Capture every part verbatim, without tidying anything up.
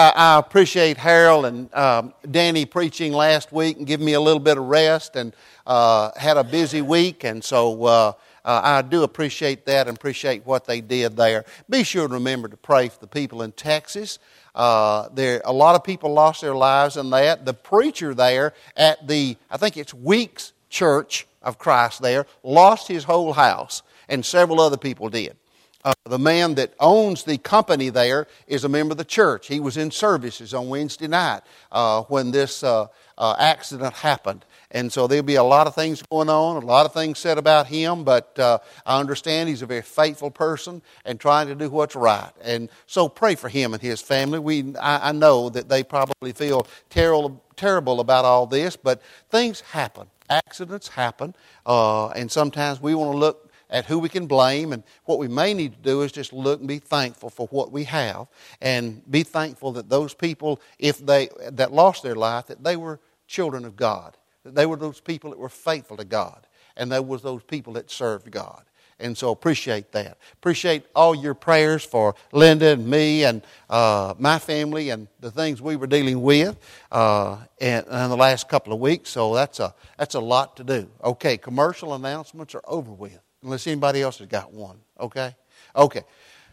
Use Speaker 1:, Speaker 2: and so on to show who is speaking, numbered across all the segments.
Speaker 1: I, I appreciate Harold and um, Danny preaching last week and giving me a little bit of rest, and uh, had a busy week, and so uh, uh, I do appreciate that and appreciate what they did there. Be sure to remember to pray for the people in Texas. Uh, there, a lot of people lost their lives in that. The preacher there at the, I think it's Weeks Church of Christ there, lost his whole house, and several other people did. Uh, the man that owns the company there is a member of the church. He was in services on Wednesday night uh, when this uh, uh, accident happened. And so there'll be a lot of things going on, a lot of things said about him, but uh, I understand he's a very faithful person and trying to do what's right. And so pray for him and his family. We, I, I know that they probably feel terrible, terrible about all this, but things happen. Accidents happen, uh, and sometimes we want to look at who we can blame, and what we may need to do is just look and be thankful for what we have, and be thankful that those people, if they that lost their life, that they were children of God, that they were those people that were faithful to God, and they were those people that served God. And so appreciate that. Appreciate all your prayers for Linda and me and uh, my family and the things we were dealing with uh, in, in the last couple of weeks. So that's a that's a lot to do. Okay, commercial announcements are over with. Unless anybody else has got one, okay? Okay.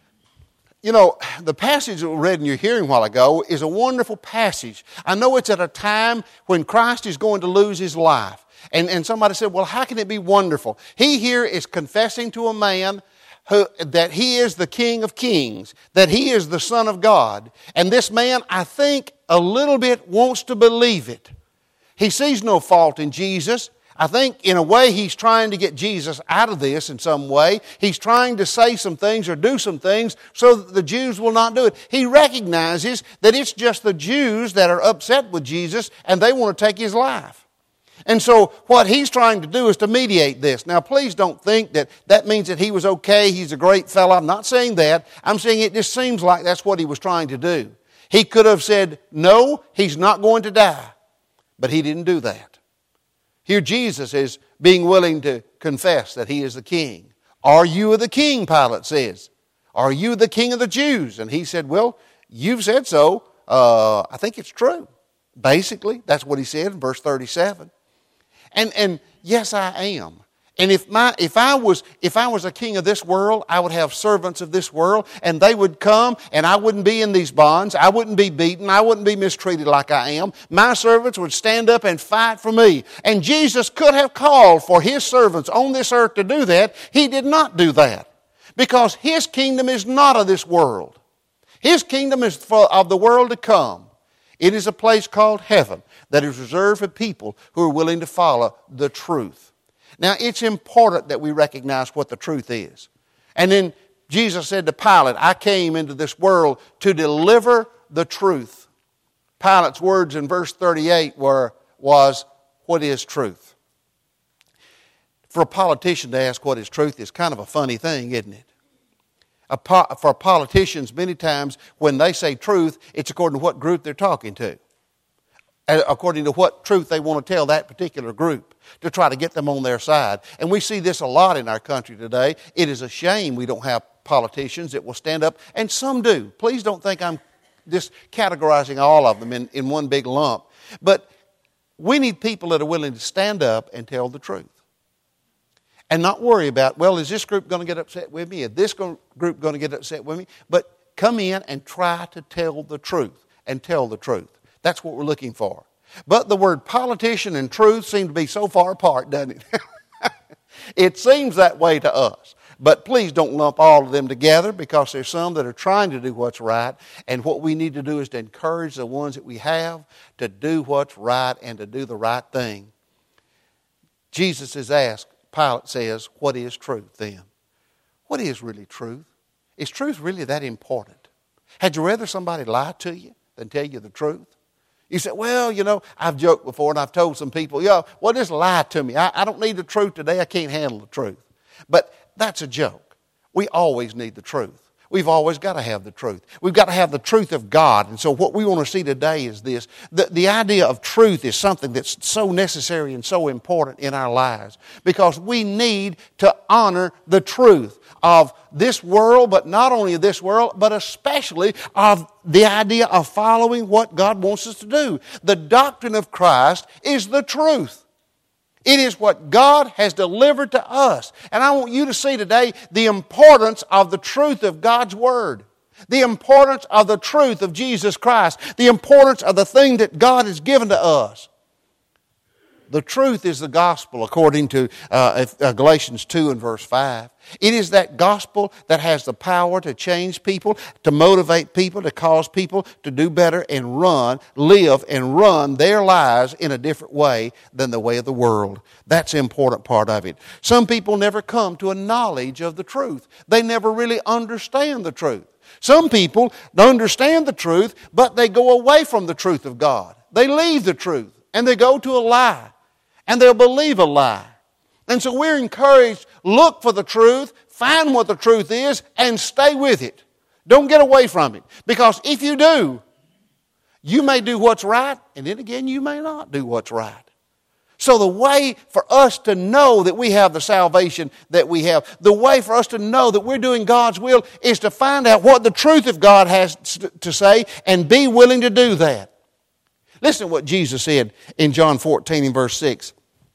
Speaker 1: You know, the passage that we read in your hearing a while ago is a wonderful passage. I know it's at a time when Christ is going to lose his life. And, and somebody said, well, how can it be wonderful? He here is confessing to a man who, that he is the King of Kings, that he is the Son of God. And this man, I think, a little bit wants to believe it. He sees no fault in Jesus. I think in a way he's trying to get Jesus out of this in some way. He's trying to say some things or do some things so that the Jews will not do it. He recognizes that it's just the Jews that are upset with Jesus and they want to take his life. And so what he's trying to do is to mediate this. Now please don't think that that means that he was okay, he's a great fellow. I'm not saying that. I'm saying it just seems like that's what he was trying to do. He could have said, no, he's not going to die. But he didn't do that. Here Jesus is being willing to confess that he is the king. Are you the king, Pilate says. Are you the king of the Jews? And he said, well, you've said so. Uh, I think it's true. Basically, that's what he said in verse thirty-seven. And, and yes, I am. And if my if I was if I was a king of this world, I would have servants of this world, and they would come, and I wouldn't be in these bonds. I wouldn't be beaten. I wouldn't be mistreated like I am. My servants would stand up and fight for me. And Jesus could have called for his servants on this earth to do that. He did not do that, because his kingdom is not of this world. His kingdom is for, of the world to come. It is a place called heaven that is reserved for people who are willing to follow the truth. Now, it's important that we recognize what the truth is. And then Jesus said to Pilate, I came into this world to deliver the truth. Pilate's words in verse thirty-eight were, was, what is truth? For a politician to ask what is truth is kind of a funny thing, isn't it? A po- for politicians, many times when they say truth, it's according to what group they're talking to. According to what truth they want to tell that particular group to try to get them on their side. And we see this a lot in our country today. It is a shame we don't have politicians that will stand up, and some do. Please don't think I'm just categorizing all of them in, in one big lump. But we need people that are willing to stand up and tell the truth. And not worry about, well, is this group going to get upset with me? Is this group going to get upset with me? But come in and try to tell the truth and tell the truth. That's what we're looking for. But the word politician and truth seem to be so far apart, doesn't it? It seems that way to us. But please don't lump all of them together, because there's some that are trying to do what's right. And what we need to do is to encourage the ones that we have to do what's right and to do the right thing. Jesus is asked, Pilate says, what is truth then? What is really truth? Is truth really that important? Had you rather somebody lie to you than tell you the truth? You say, well, you know, I've joked before and I've told some people, yeah, well, just lie to me. I, I don't need the truth today. I can't handle the truth. But that's a joke. We always need the truth. We've always got to have the truth. We've got to have the truth of God. And so what we want to see today is this. The, the idea of truth is something that's so necessary and so important in our lives because we need to honor the truth of this world, but not only of this world, but especially of the idea of following what God wants us to do. The doctrine of Christ is the truth. It is what God has delivered to us. And I want you to see today the importance of the truth of God's Word. The importance of the truth of Jesus Christ. The importance of the thing that God has given to us. The truth is the gospel according to uh, Galatians two and verse five. It is that gospel that has the power to change people, to motivate people, to cause people to do better and run, live and run their lives in a different way than the way of the world. That's the important part of it. Some people never come to a knowledge of the truth. They never really understand the truth. Some people understand the truth, but they go away from the truth of God. They leave the truth and they go to a lie. And they'll believe a lie. And so we're encouraged, look for the truth, find what the truth is, and stay with it. Don't get away from it. Because if you do, you may do what's right, and then again, you may not do what's right. So the way for us to know that we have the salvation that we have, the way for us to know that we're doing God's will is to find out what the truth of God has to say and be willing to do that. Listen to what Jesus said in John fourteen and verse six.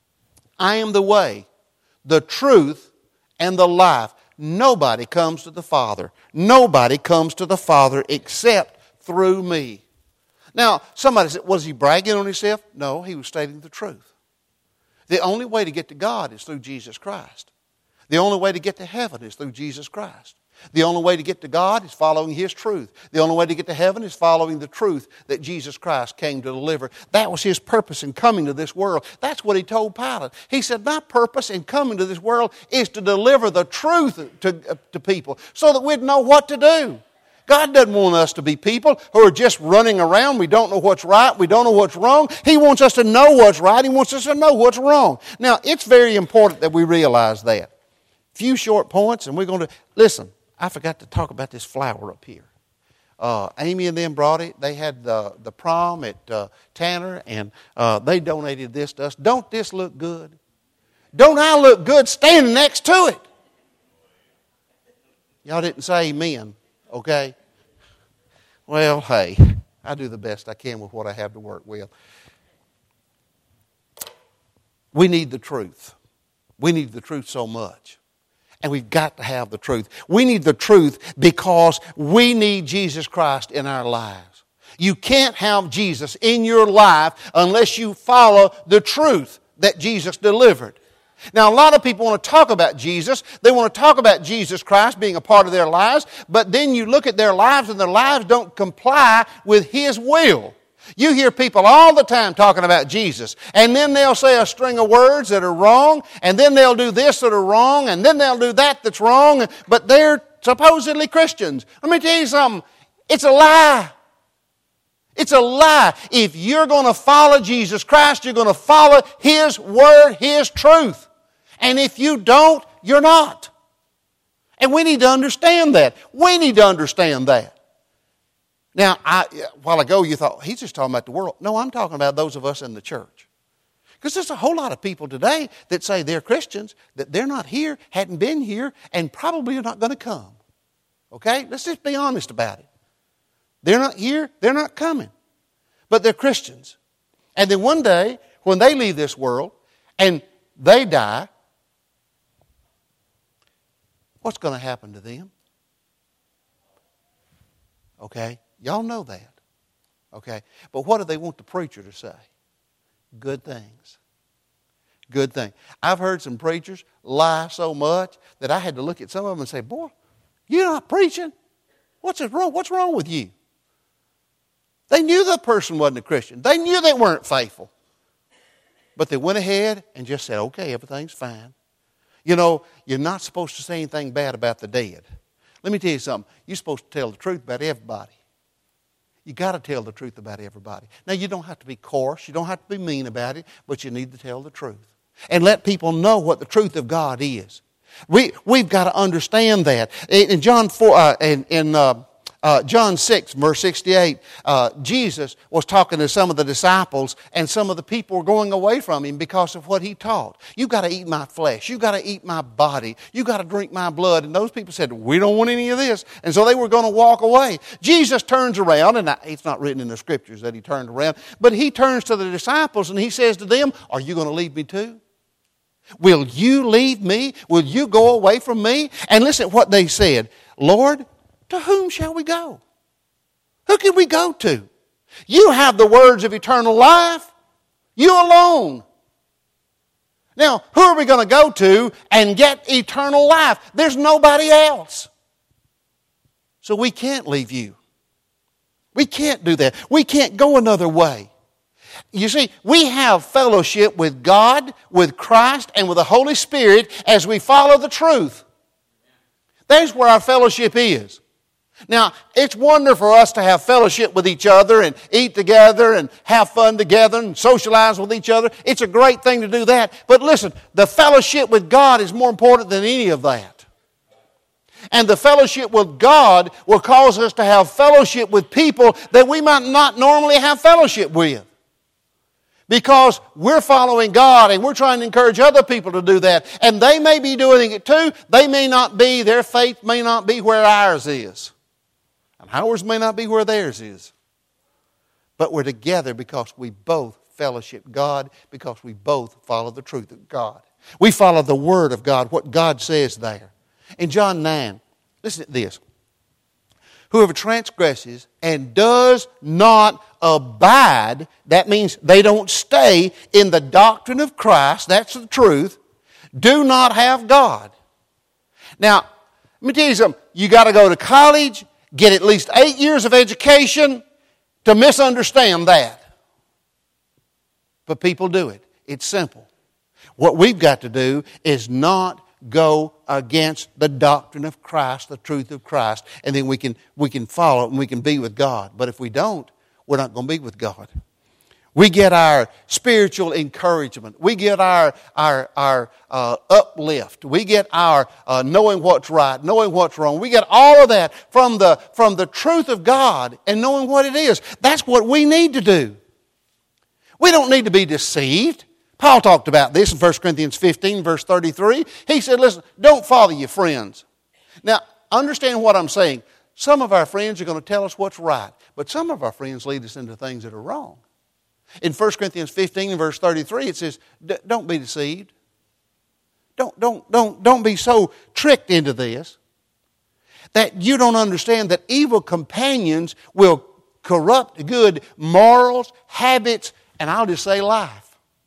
Speaker 1: I am the way, the truth, and the life. Nobody comes to the Father. Nobody comes to the Father except through me. Now, somebody said, was he bragging on himself? No, he was stating the truth. The only way to get to God is through Jesus Christ. The only way to get to heaven is through Jesus Christ. The only way to get to God is following His truth. The only way to get to heaven is following the truth that Jesus Christ came to deliver. That was His purpose in coming to this world. That's what He told Pilate. He said, my purpose in coming to this world is to deliver the truth to, uh, to people so that we'd know what to do. God doesn't want us to be people who are just running around. We don't know what's right. We don't know what's wrong. He wants us to know what's right. He wants us to know what's wrong. Now, it's very important that we realize that. A few short points, and we're going to... Listen, I forgot to talk about this flower up here. Uh, Amy and them brought it. They had the, the prom at uh, Tanner, and uh, they donated this to us. Don't this look good? Don't I look good standing next to it? Y'all didn't say amen, okay? Well, hey, I do the best I can with what I have to work with. We need the truth. We need the truth so much. And we've got to have the truth. We need the truth because we need Jesus Christ in our lives. You can't have Jesus in your life unless you follow the truth that Jesus delivered. Now, a lot of people want to talk about Jesus. They want to talk about Jesus Christ being a part of their lives. But then you look at their lives and their lives don't comply with His will. You hear people all the time talking about Jesus, and then they'll say a string of words that are wrong, and then they'll do this that are wrong, and then they'll do that that's wrong, but they're supposedly Christians. Let me tell you something. It's a lie. It's a lie. If you're going to follow Jesus Christ, you're going to follow His Word, His truth. And if you don't, you're not. And we need to understand that. We need to understand that. Now, I, a while ago you thought, he's just talking about the world. No, I'm talking about those of us in the church. Because there's a whole lot of people today that say they're Christians, that they're not here, hadn't been here, and probably are not going to come. Okay? Let's just be honest about it. They're not here, they're not coming. But they're Christians. And then one day, when they leave this world and they die, what's going to happen to them? Okay? Y'all know that. Okay? But what do they want the preacher to say? Good things. Good thing. I've heard some preachers lie so much that I had to look at some of them and say, boy, you're not preaching. What's wrong? What's wrong with you? They knew the person wasn't a Christian. They knew they weren't faithful. But they went ahead and just said, okay, everything's fine. You know, you're not supposed to say anything bad about the dead. Let me tell you something. You're supposed to tell the truth about everybody. You got to tell the truth about everybody. Now, you don't have to be coarse. You don't have to be mean about it, but you need to tell the truth. And let people know what the truth of God is. We, we've got to understand that. In, in John four, uh, in, in uh, uh, John six, verse sixty-eight, uh, Jesus was talking to some of the disciples, and some of the people were going away from him because of what he taught. You've got to eat my flesh. You've got to eat my body. You've got to drink my blood. And those people said, we don't want any of this. And so they were going to walk away. Jesus turns around, and it's not written in the Scriptures that he turned around, but he turns to the disciples and he says to them, are you going to leave me too? Will you leave me? Will you go away from me? And listen to what they said. Lord, to whom shall we go? Who can we go to? You have the words of eternal life. You alone. Now, who are we going to go to and get eternal life? There's nobody else. So we can't leave you. We can't do that. We can't go another way. You see, we have fellowship with God, with Christ, and with the Holy Spirit as we follow the truth. That's where our fellowship is. Now, it's wonderful for us to have fellowship with each other and eat together and have fun together and socialize with each other. It's a great thing to do that. But listen, the fellowship with God is more important than any of that. And the fellowship with God will cause us to have fellowship with people that we might not normally have fellowship with. Because we're following God and we're trying to encourage other people to do that. And they may be doing it too. They may not be, their faith may not be where ours is. And ours may not be where theirs is. But we're together because we both fellowship God, because we both follow the truth of God. We follow the Word of God, what God says there. In John nine, listen to this. Whoever transgresses and does not abide, that means they don't stay in the doctrine of Christ, that's the truth, do not have God. Now, let me tell you something. You got to go to college, get at least eight years of education to misunderstand that. But people do it. It's simple. What we've got to do is not go against the doctrine of Christ, the truth of Christ, and then we can we can follow it and we can be with God. But if we don't, we're not going to be with God. We get our spiritual encouragement. We get our our our uh, uplift. We get our uh, knowing what's right, knowing what's wrong. We get all of that from the from the truth of God and knowing what it is. That's what we need to do. We don't need to be deceived. Paul talked about this in First Corinthians fifteen, verse thirty-three. He said, listen, don't follow your friends. Now, understand what I'm saying. Some of our friends are going to tell us what's right, but some of our friends lead us into things that are wrong. In First Corinthians fifteen, verse thirty-three, it says, don't be deceived. Don't, don't, don't, don't be so tricked into this that you don't understand that evil companions will corrupt good morals, habits, and I'll just say life.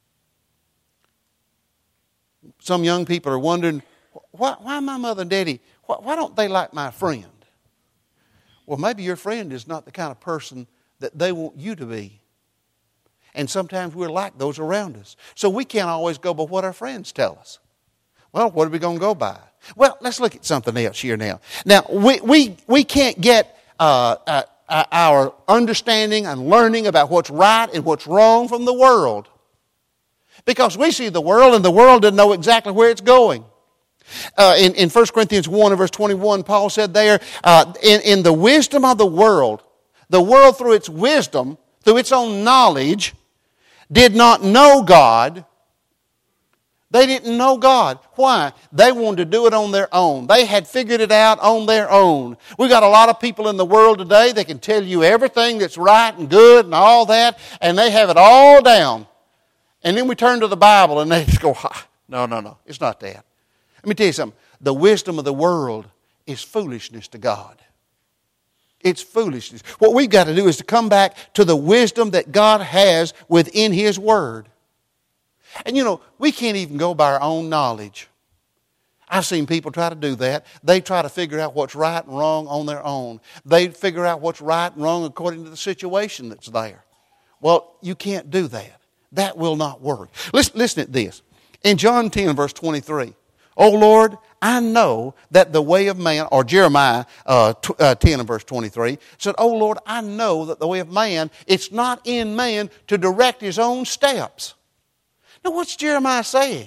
Speaker 1: Some young people are wondering, why, why my mother and daddy, why, why don't they like my friend? Well, maybe your friend is not the kind of person that they want you to be. And sometimes we're like those around us. So we can't always go by what our friends tell us. Well, what are we going to go by? Well, let's look at something else here now. Now, we, we, we can't get uh, uh, our understanding and learning about what's right and what's wrong from the world. Because we see the world and the world doesn't know exactly where it's going. Uh, in, in First Corinthians one and verse twenty-one, Paul said there, uh, in, in the wisdom of the world, the world through its wisdom, through its own knowledge, did not know God. They didn't know God. Why? They wanted to do it on their own. They had figured it out on their own. We've got a lot of people in the world today that can tell you everything that's right and good and all that, and they have it all down. And then we turn to the Bible and they just go, no, no, no, it's not that. Let me tell you something. The wisdom of the world is foolishness to God. It's foolishness. What we've got to do is to come back to the wisdom that God has within His Word. And you know, we can't even go by our own knowledge. I've seen people try to do that. They try to figure out what's right and wrong on their own. They figure out what's right and wrong according to the situation that's there. Well, you can't do that. That will not work. Listen, listen to this. In John ten, verse twenty-three, "O Lord, I know that the way of man," or Jeremiah uh, t- uh, ten and verse twenty-three, said, "O Lord, I know that the way of man, it's not in man to direct his own steps." Now what's Jeremiah saying?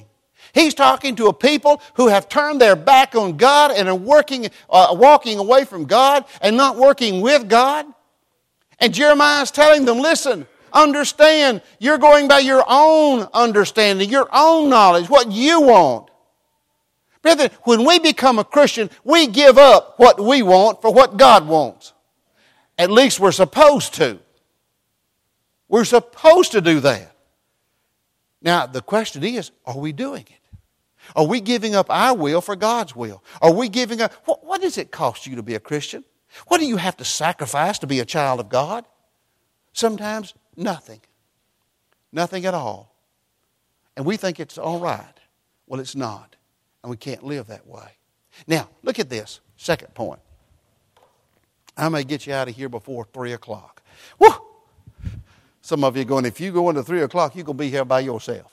Speaker 1: He's talking to a people who have turned their back on God and are working, uh, walking away from God and not working with God. And Jeremiah is telling them, listen, understand, you're going by your own understanding, your own knowledge, what you want. Brethren, when we become a Christian, we give up what we want for what God wants. At least we're supposed to. We're supposed to do that. Now, the question is, are we doing it? Are we giving up our will for God's will? Are we giving up... What, what does it cost you to be a Christian? What do you have to sacrifice to be a child of God? Sometimes nothing. Nothing at all. And we think it's all right. Well, it's not. And we can't live that way. Now, look at this. Second point. I may get you out of here before three o'clock. Woo! Some of you are going, if you go into three o'clock, you're going to be here by yourself.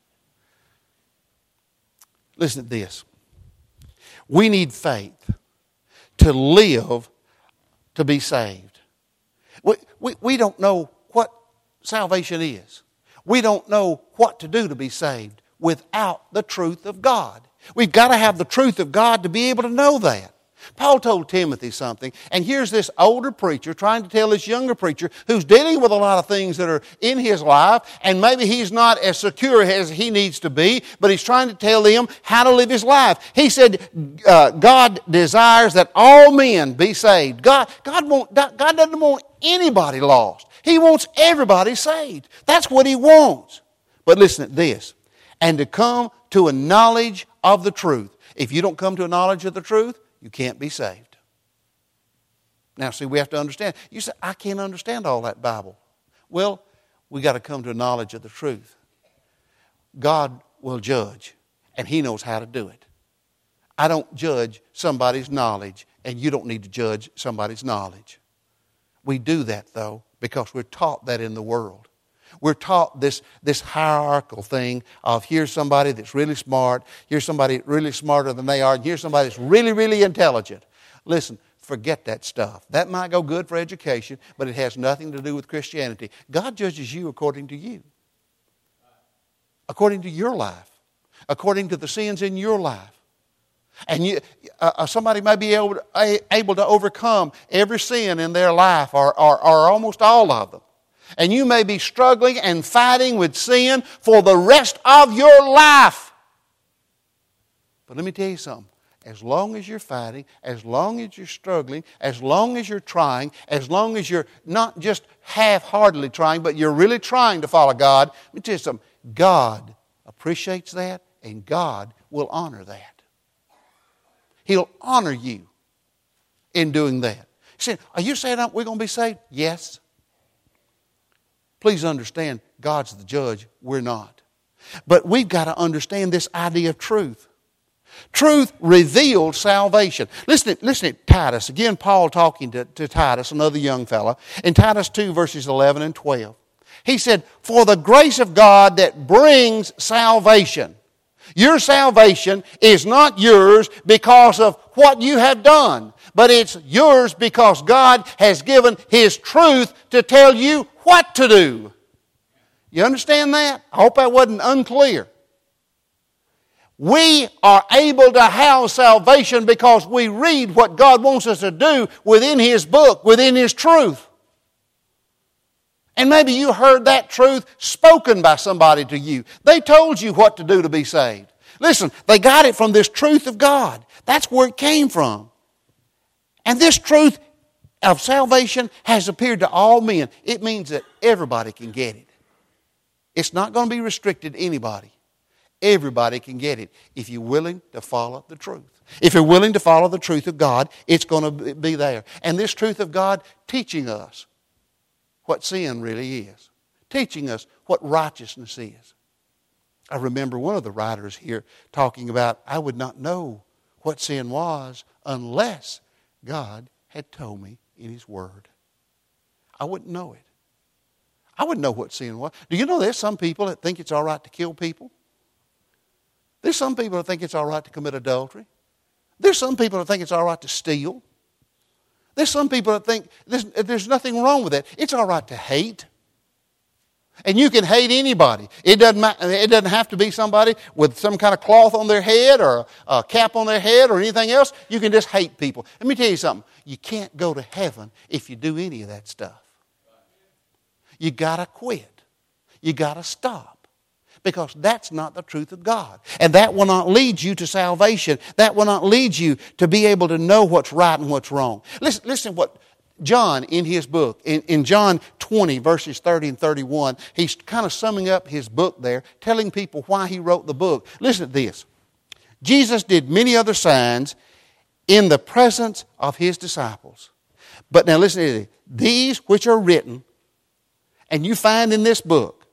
Speaker 1: Listen to this. We need faith to live to be saved. We, we, we don't know what salvation is. We don't know what to do to be saved without the truth of God. We've got to have the truth of God to be able to know that. Paul told Timothy something, and here's this older preacher trying to tell this younger preacher who's dealing with a lot of things that are in his life, and maybe he's not as secure as he needs to be, but he's trying to tell them how to live his life. He said, uh, God desires that all men be saved. God, God, won't, God doesn't want anybody lost. He wants everybody saved. That's what He wants. But listen to this, and to come to a knowledge of the truth. If you don't come to a knowledge of the truth, you can't be saved. Now, see, we have to understand. You say, I can't understand all that Bible. Well, we got to come to a knowledge of the truth. God will judge, and He knows how to do it. I don't judge somebody's knowledge, and you don't need to judge somebody's knowledge. We do that, though, because we're taught that in the world. We're taught this, this hierarchical thing of here's somebody that's really smart, here's somebody really smarter than they are, and here's somebody that's really, really intelligent. Listen, forget that stuff. That might go good for education, but it has nothing to do with Christianity. God judges you according to you, according to your life, according to the sins in your life. And you, uh, somebody may be able to, able to overcome every sin in their life, or, or, or almost all of them. And you may be struggling and fighting with sin for the rest of your life. But let me tell you something. As long as you're fighting, as long as you're struggling, as long as you're trying, as long as you're not just half-heartedly trying, but you're really trying to follow God, let me tell you something. God appreciates that, and God will honor that. He'll honor you in doing that. You say, are you saying we're going to be saved? Yes. Please understand, God's the judge. We're not. But we've got to understand this idea of truth. Truth reveals salvation. Listen, listen to Titus. Again, Paul talking to, to Titus, another young fellow. In Titus two, verses eleven and twelve. He said, for the grace of God that brings salvation. Your salvation is not yours because of what you have done, but it's yours because God has given His truth to tell you what to do. You understand that? I hope that wasn't unclear. We are able to have salvation because we read what God wants us to do within His book, within His truth. And maybe you heard that truth spoken by somebody to you. They told you what to do to be saved. Listen, they got it from this truth of God. That's where it came from. And this truth of salvation has appeared to all men. It means that everybody can get it. It's not going to be restricted to anybody. Everybody can get it if you're willing to follow the truth. If you're willing to follow the truth of God, it's going to be there. And this truth of God teaching us what sin really is. Teaching us what righteousness is. I remember one of the writers here talking about, I would not know what sin was unless God had told me in His Word. I wouldn't know it. I wouldn't know what sin was. Do you know there's some people that think it's all right to kill people? There's some people that think it's all right to commit adultery. There's some people that think it's all right to steal. There's some people that think there's, there's nothing wrong with that. It's all right to hate. And you can hate anybody. It doesn't, ma- it doesn't have to be somebody with some kind of cloth on their head or a cap on their head or anything else. You can just hate people. Let me tell you something. You can't go to heaven if you do any of that stuff. You got to quit. You got to stop. Because that's not the truth of God. And that will not lead you to salvation. That will not lead you to be able to know what's right and what's wrong. Listen, listen what John in his book, in, in John twenty, verses thirty and thirty-one, he's kind of summing up his book there, telling people why he wrote the book. Listen to this. Jesus did many other signs in the presence of his disciples. But now listen to this. These which are written, and you find in this book,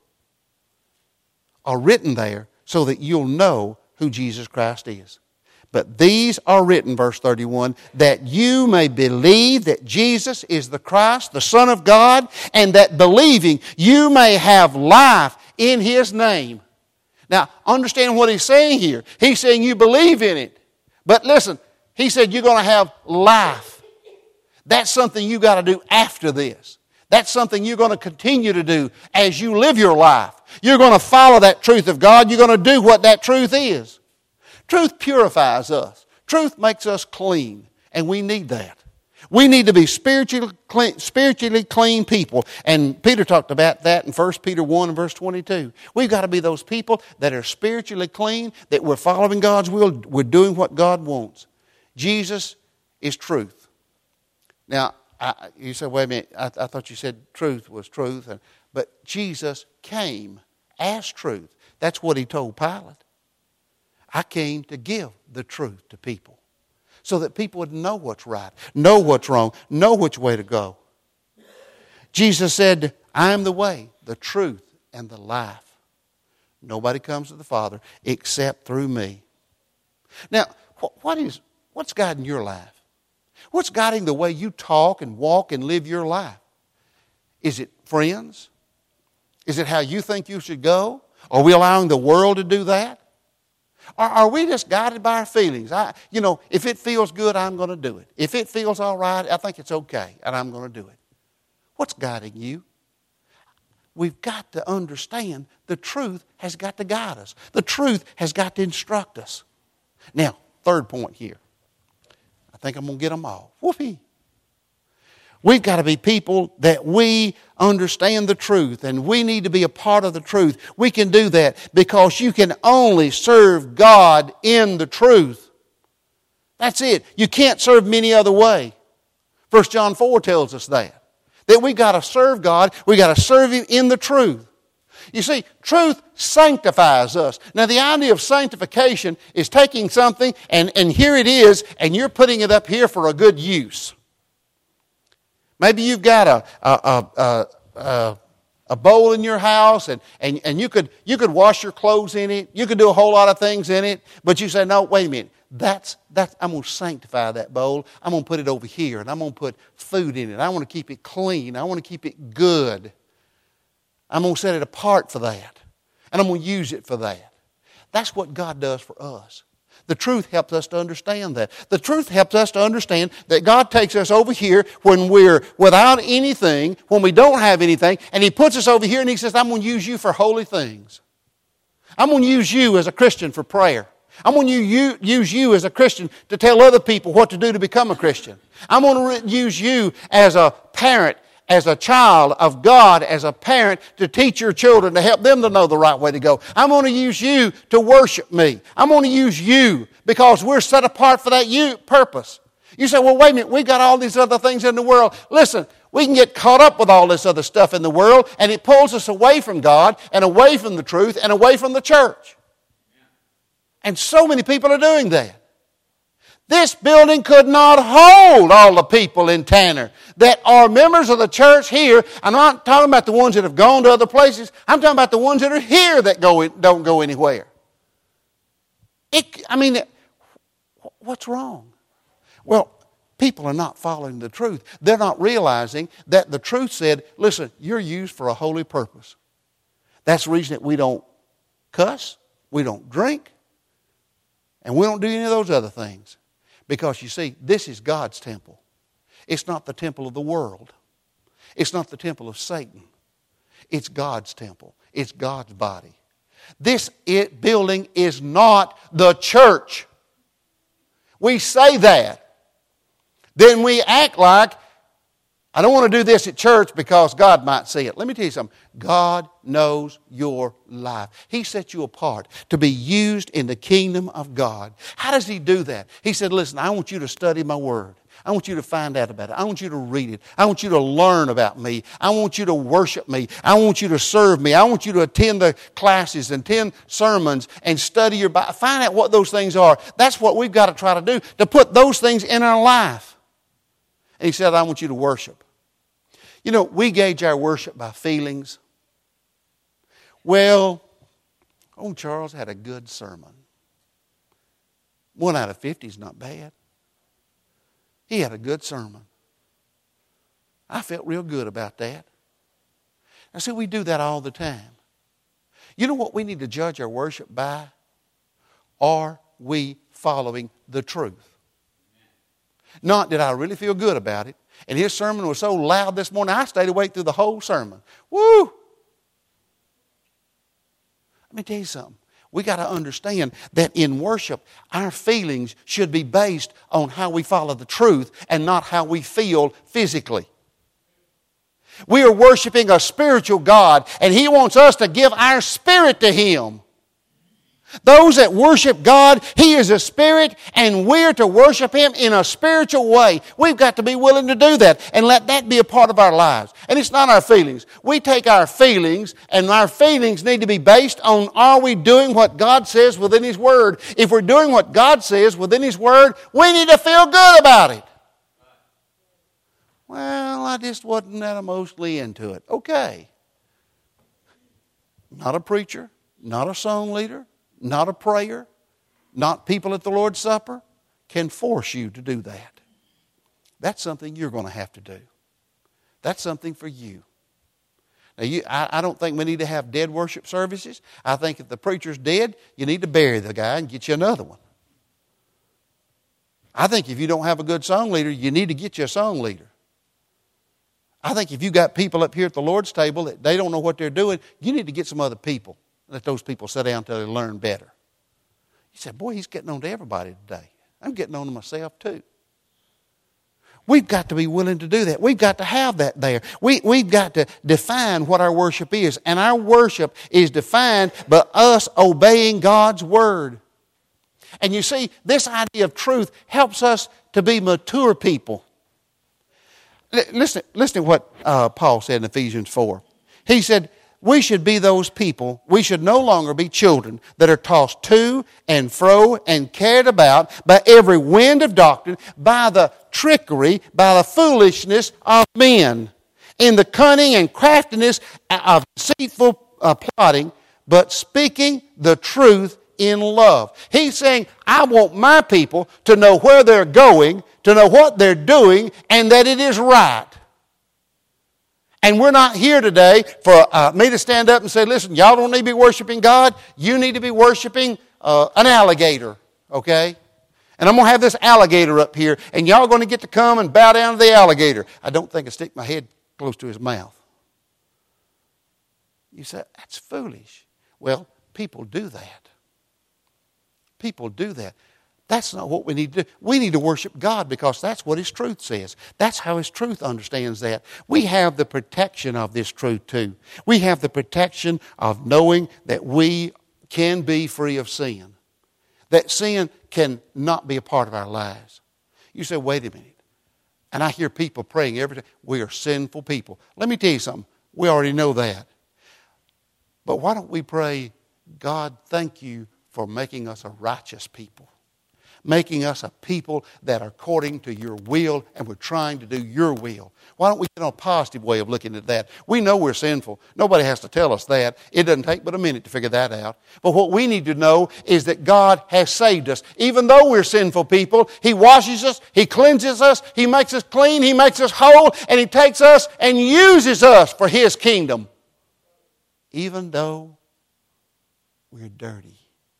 Speaker 1: are written there so that you'll know who Jesus Christ is. But these are written, verse thirty-one, that you may believe that Jesus is the Christ, the Son of God, and that believing you may have life in His name. Now, understand what he's saying here. He's saying you believe in it. But listen, he said you're going to have life. That's something you got to do after this. That's something you're going to continue to do as you live your life. You're going to follow that truth of God. You're going to do what that truth is. Truth purifies us. Truth makes us clean, and we need that. We need to be spiritually clean, spiritually clean people. And Peter talked about that in First Peter one and verse twenty-two. We've got to be those people that are spiritually clean, that we're following God's will, we're doing what God wants. Jesus is truth. Now, I, you say, wait a minute, I, I thought you said truth was truth. But Jesus came as truth. That's what He told Pilate. I came to give the truth to people so that people would know what's right, know what's wrong, know which way to go. Jesus said, I am the way, the truth, and the life. Nobody comes to the Father except through me. Now, what is, what's guiding your life? What's guiding the way you talk and walk and live your life? Is it friends? Is it how you think you should go? Are we allowing the world to do that? Or are we just guided by our feelings? I, you know, if it feels good, I'm going to do it. If it feels all right, I think it's okay, and I'm going to do it. What's guiding you? We've got to understand the truth has got to guide us. The truth has got to instruct us. Now, third point here. I think I'm going to get them all. Whoopee. We've got to be people that we understand the truth, and we need to be a part of the truth. We can do that because you can only serve God in the truth. That's it. You can't serve Him any other way. First John four tells us that. That we've got to serve God, we've got to serve Him in the truth. You see, truth sanctifies us. Now, the idea of sanctification is taking something, and, and here it is, and you're putting it up here for a good use. Maybe you've got a a, a, a, a bowl in your house, and, and, and you could you could wash your clothes in it. You could do a whole lot of things in it. But you say, no, wait a minute. That's, that's, I'm going to sanctify that bowl. I'm going to put it over here, and I'm going to put food in it. I want to keep it clean. I want to keep it good. I'm going to set it apart for that. And I'm going to use it for that. That's what God does for us. The truth helps us to understand that. The truth helps us to understand that God takes us over here when we're without anything, when we don't have anything, and He puts us over here and He says, I'm going to use you for holy things. I'm going to use you as a Christian for prayer. I'm going to use you as a Christian to tell other people what to do to become a Christian. I'm going to use you as a parent, as a child of God, as a parent, to teach your children, to help them to know the right way to go. I'm going to use you to worship me. I'm going to use you because we're set apart for that you purpose. You say, well, wait a minute, we got all these other things in the world. Listen, we can get caught up with all this other stuff in the world, and it pulls us away from God and away from the truth and away from the church. And so many people are doing that. This building could not hold all the people in Tanner that are members of the church here. I'm not talking about the ones that have gone to other places. I'm talking about the ones that are here that go in, don't go anywhere. It, I mean, what's wrong? Well, people are not following the truth. They're not realizing that the truth said, listen, you're used for a holy purpose. That's the reason that we don't cuss, we don't drink, and we don't do any of those other things. Because, you see, this is God's temple. It's not the temple of the world. It's not the temple of Satan. It's God's temple. It's God's body. This it, building is not the church. We say that. Then we act like, I don't want to do this at church because God might see it. Let me tell you something. God knows your life. He set you apart to be used in the kingdom of God. How does He do that? He said, listen, I want you to study my Word. I want you to find out about it. I want you to read it. I want you to learn about me. I want you to worship me. I want you to serve me. I want you to attend the classes and attend sermons and study your Bible. Find out what those things are. That's what we've got to try to do, to put those things in our life. And He said, I want you to worship. You know, we gauge our worship by feelings. Well, old Charles had a good sermon. One out of fifty is not bad. He had a good sermon. I felt real good about that. I see, we do that all the time. You know what we need to judge our worship by? Are we following the truth? Not did I really feel good about it. And his sermon was so loud this morning, I stayed awake through the whole sermon. Woo! Let me tell you something. We got to understand that in worship, our feelings should be based on how we follow the truth and not how we feel physically. We are worshiping a spiritual God, and He wants us to give our spirit to Him. Those that worship God, He is a spirit, and we're to worship Him in a spiritual way. We've got to be willing to do that and let that be a part of our lives. And it's not our feelings. We take our feelings, and our feelings need to be based on, are we doing what God says within His Word? If we're doing what God says within His Word, we need to feel good about it. Well, I just wasn't that emotionally into it. Okay. Not a preacher, not a song leader, not a prayer, not people at the Lord's Supper can force you to do that. That's something you're going to have to do. That's something for you. Now, you, I, I don't think we need to have dead worship services. I think if the preacher's dead, you need to bury the guy and get you another one. I think if you don't have a good song leader, you need to get you a song leader. I think if you got people up here at the Lord's table that they don't know what they're doing, you need to get some other people. Let those people sit down until they learn better. He said, boy, he's getting on to everybody today. I'm getting on to myself too. We've got to be willing to do that. We've got to have that there. We, we've got to define what our worship is. And our worship is defined by us obeying God's Word. And you see, this idea of truth helps us to be mature people. Listen, listen to what uh, Paul said in Ephesians four. He said, we should be those people. We should no longer be children that are tossed to and fro and carried about by every wind of doctrine, by the trickery, by the foolishness of men, in the cunning and craftiness of deceitful uh, plotting, but speaking the truth in love. He's saying, I want my people to know where they're going, to know what they're doing, and that it is right. And we're not here today for uh, me to stand up and say, listen, y'all don't need to be worshiping God. You need to be worshiping uh, an alligator, okay? And I'm going to have this alligator up here, and y'all are going to get to come and bow down to the alligator. I don't think I stick my head close to his mouth. You say, that's foolish. Well, people do that. People do that. That's not what we need to do. We need to worship God because that's what His truth says. That's how His truth understands that. We have the protection of this truth too. We have the protection of knowing that we can be free of sin. That sin can not be a part of our lives. You say, wait a minute. And I hear people praying every day, we are sinful people. Let me tell you something. We already know that. But why don't we pray, God, thank you for making us a righteous people. Making us a people that are according to your will, and we're trying to do your will. Why don't we get on a positive way of looking at that? We know we're sinful. Nobody has to tell us that. It doesn't take but a minute to figure that out. But what we need to know is that God has saved us. Even though we're sinful people, He washes us, He cleanses us, He makes us clean, He makes us whole, and He takes us and uses us for His kingdom. Even though we're dirty.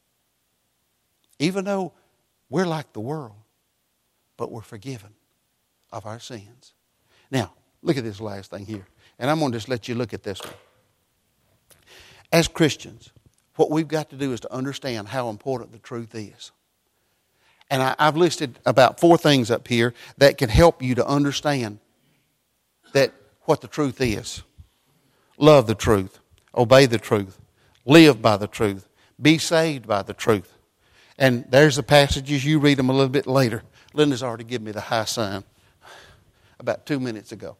Speaker 1: Even though we're like the world, but we're forgiven of our sins. Now, look at this last thing here. And I'm going to just let you look at this one. As Christians, what we've got to do is to understand how important the truth is. And I, I've listed about four things up here that can help you to understand that what the truth is. Love the truth. Obey the truth. Live by the truth. Be saved by the truth. And there's the passages. You read them a little bit later. Linda's already given me the high sign about two minutes ago.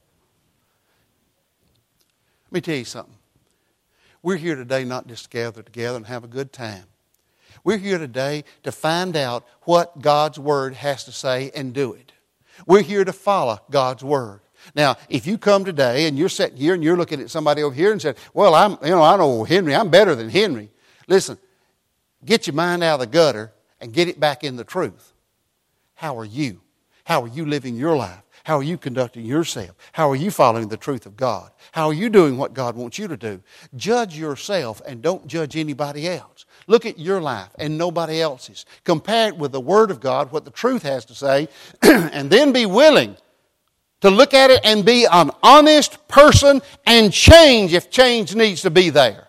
Speaker 1: Let me tell you something. We're here today not just to gather together and have a good time. We're here today to find out what God's Word has to say and do it. We're here to follow God's Word. Now, if you come today and you're sitting here and you're looking at somebody over here and said, well, I'm, you know, I know Henry, I'm better than Henry. Listen, get your mind out of the gutter and get it back in the truth. How are you? How are you living your life? How are you conducting yourself? How are you following the truth of God? How are you doing what God wants you to do? Judge yourself and don't judge anybody else. Look at your life and nobody else's. Compare it with the Word of God, what the truth has to say, and then be willing to look at it and be an honest person and change if change needs to be there.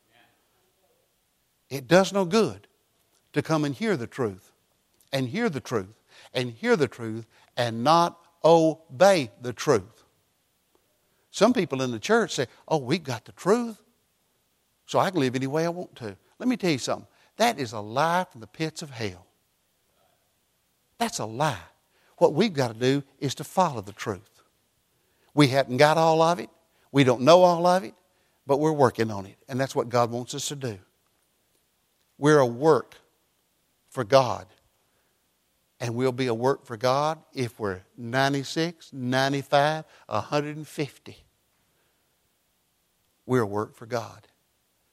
Speaker 1: It does no good to come and hear the truth and hear the truth and hear the truth and not obey the truth. Some people in the church say, oh, we've got the truth, so I can live any way I want to. Let me tell you something. That is a lie from the pits of hell. That's a lie. What we've got to do is to follow the truth. We haven't got all of it. We don't know all of it, but we're working on it. And that's what God wants us to do. We're a work for God. And we'll be a work for God if we're ninety-six, ninety-five, one hundred fifty. We're a work for God.